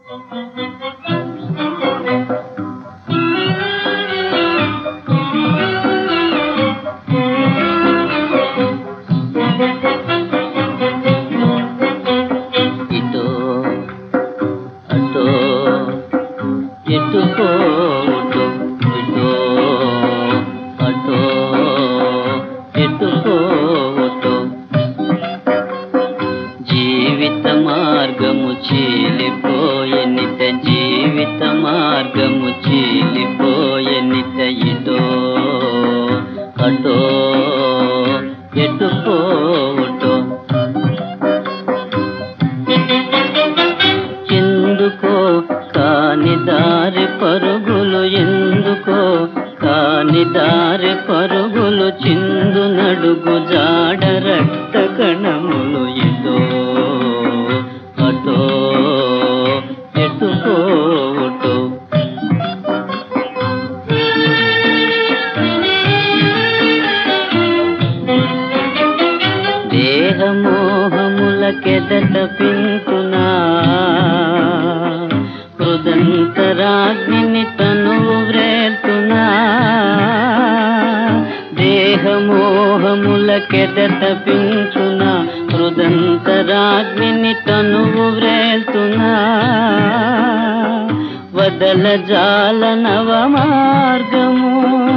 ఇటో అటో ఎటుకో ఇటో అటో ఎటుకో జీవిత మార్గము చీలిపోయెనిత జీవిత మార్గము చీలిపోయెనిత ఇటో అటో ఎటుకో ఎందుకో కాని దారి పరుగులు ఎందుకో కాని దారి పరుగులు చిందు నడుగు జాడ రక్త కణములు ఇటో అటో ఎటుకోవటో దేహమోహములకెదట పింతునా హృదంతరాగ్ని తనువు వ్రేల్తునా దేహమోహములకెదట పించునా హృదంతరాగ్ని తనువు వ్రేల్తునా వదల జాల నవ మార్గము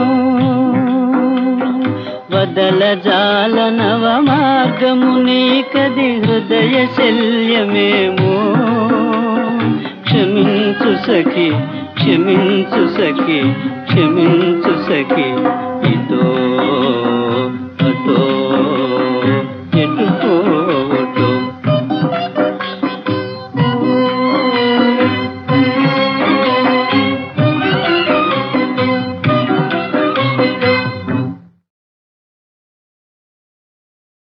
వదల జాల నవ మార్గము నీకది హృదయ శల్యమేమో క్షమించు సఖి క్షమించు సఖి క్షమించు సఖి ఇదో